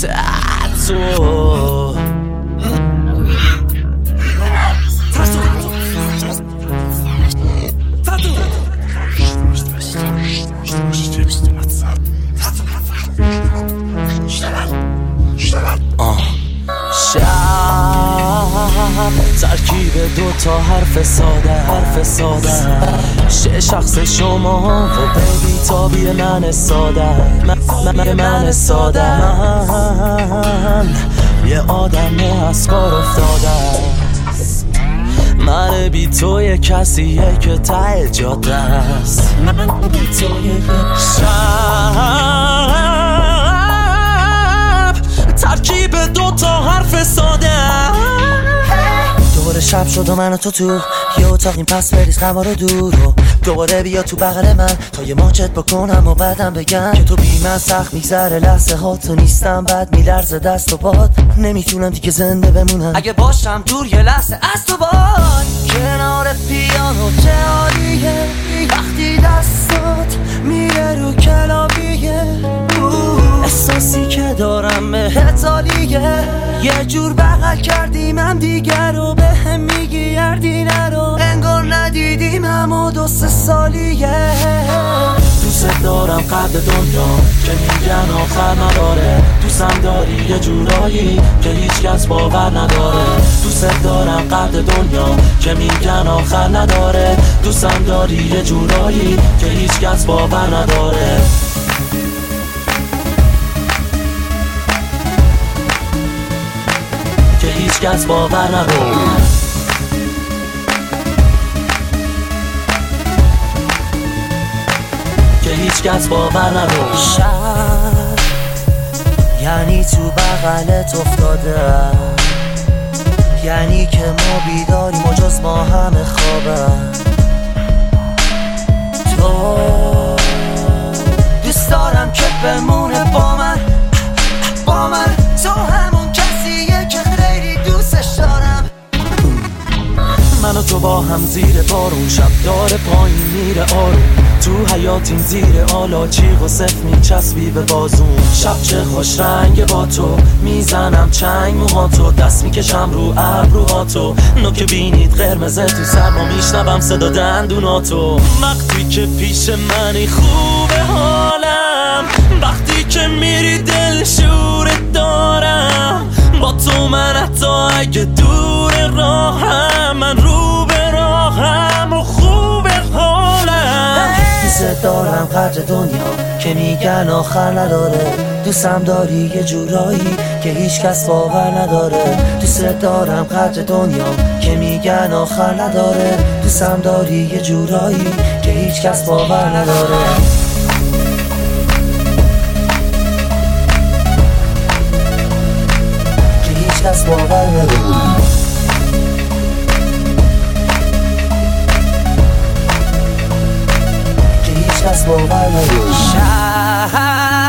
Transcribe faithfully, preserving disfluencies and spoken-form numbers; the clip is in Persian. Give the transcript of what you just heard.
تاتو ترکیب دو تا حرف ساده حرف ساده شه شخص شما و بیبی تابی من ساده من, من, من ساده من یه آدم از کار افتاده من بی تو یه کسیه که ته جاده است من بی تو یه شب ترکیب دو تا حرف ساده دوباره شب شد و من و تو تو یه اتاقیم پس بریز غما رو دور و دوباره بیا تو بغل من تا یه ماچت بکنم و بعدم بگم که تو بی من سخت میگذره لحظه ها تو نیستم بعد میلرزه دست و پات نمیتونم دیگه زنده بمونم اگه باشم دور یه لحظه از تو باد کنار پیانو چه عالیه وقتی دستات میره رو کلاویه احساسی که دارم بهت عالیه یه جور بغل کردیم هم دیگر رو به هم میگی یردی نرو انگار ندیدیم همو دو سه سالیه دوست دارم قبل دنیا که میگن آخر نداره دوستم داری یه جورایی که هیچ کس باور نداره دوست دارم قبل دنیا که میگن آخر نداره دوستم داری یه جورایی که هیچ کس باور نداره که هیچ کس باور نداره که هیچ کس باور نداره شب یعنی تو بغلت افتاده یعنی که ما بیداریم و جز ما همه خوابه تو دوست دارم که بمونه با من با من تو همون کسیه که خیلی دوستش دارم من و تو با هم زیر بارون شب داره پایین میره آروم تو حیاتیم زیر آلا چیغ و صف میچسبی به بازون شب چه خوش رنگ با تو میزنم چنگ موهاتو دست میکشم رو ابروهاتو نوک بینید قرمزه تو سرما میشنوم صدا دندوناتو وقتی که پیش منی خوبه حالم وقتی که میری دل شورت دارم با تو من حتی اگه دور راهم من رو به راهم و خوبه حالم دوست دارم قدر دنیا که میگن آخر نداره دوستم داری یه جورایی که هیچ کس باور نداره دوست دارم قدر دنیا که میگن آخر نداره دوستم داری یه جورایی که هیچ کس باور نداره که هیچ کس باور نداره کس باور نداره شب